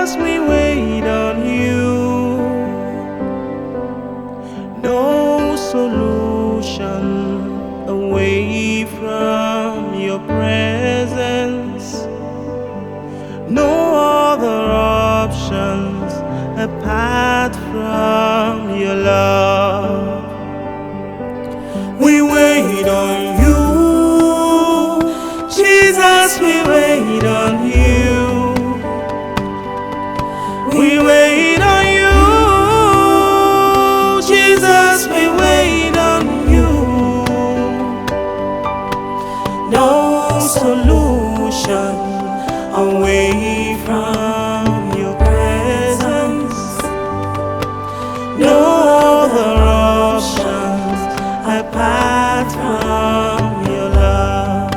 Jesus, we wait on you. No solution away from your presence. No other options apart from your love. We wait on you, Jesus, we wait on you. We wait on you, Jesus, we wait on you. No solution away from your presence. No other options apart from your love.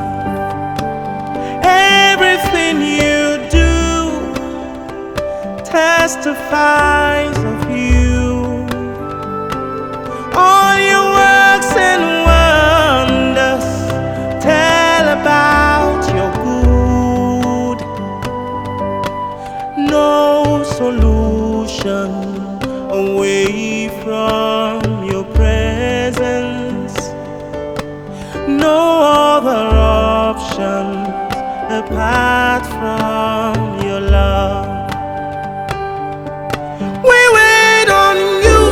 Everything you do testifies of you. All your works and wonders tell about your good. No solution away from your presence. No other option apart from your love. We wait on you,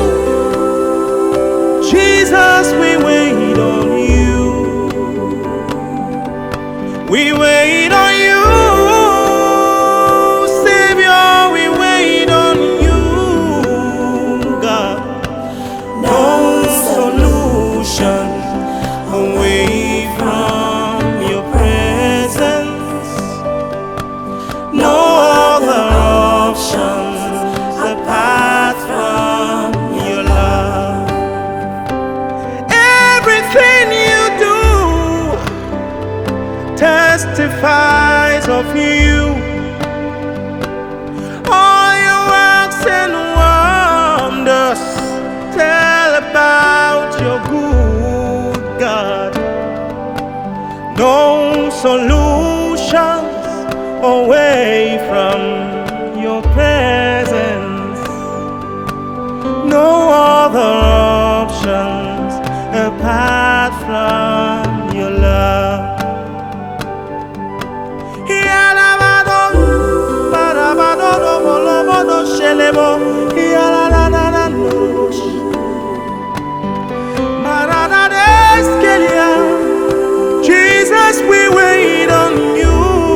Jesus, we wait on you. We wait on you, Savior, we wait on you, God. No solution away from your presence. No other options apart from your love. Everything you do testifies of you. All your works and wonders tell about your good, God. No solutions away from your presence. No other options apart from your love. Jesus, we wait on you.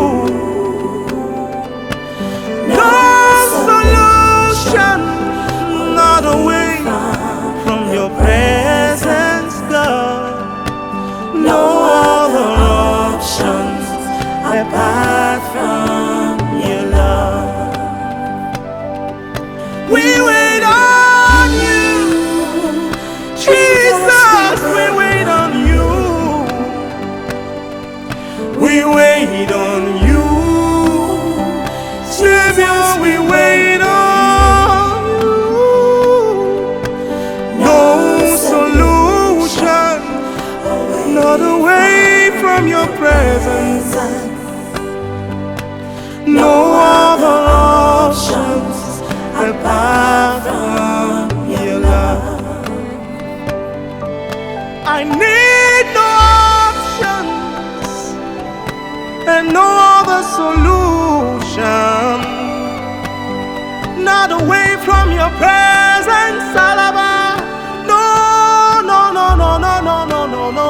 No solution, not away from your presence, God. No other options apart from your love. We wait on you, Jesus, we wait on you. We wait on you, Savior, we wait on you. No solution, not away from your presence. No other options apart from your love. I need no options and no other solution, not away from your presence, Alaba. No, no, no, no, no, no, no, no, no.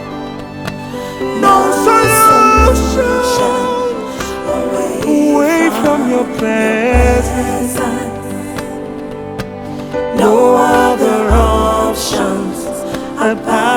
No solution away from your presence. No other options apart